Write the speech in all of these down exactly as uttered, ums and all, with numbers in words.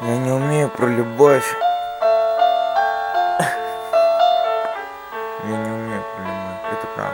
Я не умею про любовь. Я не умею про любовь, это правда.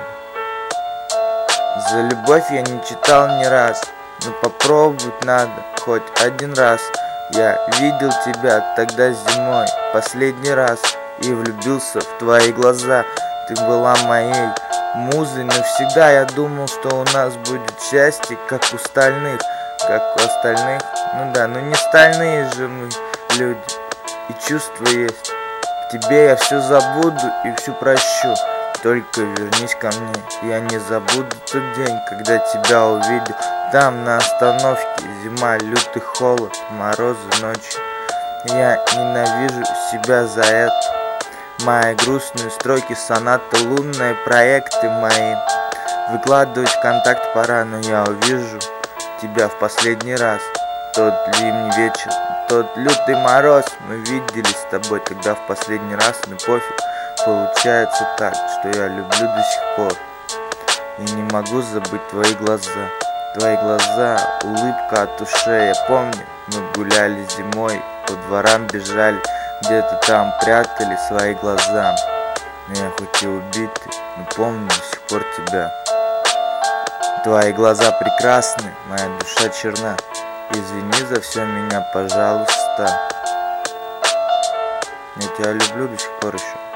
За любовь я не читал ни раз, но попробовать надо хоть один раз. Я видел тебя тогда зимой последний раз и влюбился в твои глаза. Ты была моей музой навсегда. Я думал, что у нас будет счастье, как у остальных, как у остальных. Ну да, ну не стальные же мы люди, и чувства есть. К тебе я все забуду и все прощу. Только вернись ко мне, я не забуду тот день, когда тебя увидел. Там на остановке зима, лютый холод, морозы ночью. Я ненавижу себя за это. Мои грустные строки, сонаты, лунные проекты мои. Выкладывать в контакт пора, но я увижу тебя в последний раз. Тот зимний вечер, тот лютый мороз. Мы виделись с тобой тогда в последний раз, но пофиг. Получается так, что я люблю до сих пор. Я не могу забыть твои глаза. Твои глаза, улыбка от ушей. Я помню, мы гуляли зимой, по дворам бежали, где-то там прятали свои глаза. Но я хоть и убитый, но помню до сих пор тебя. Твои глаза прекрасны, моя душа черна. Извини за все меня, пожалуйста. Я тебя люблю до сих пор еще.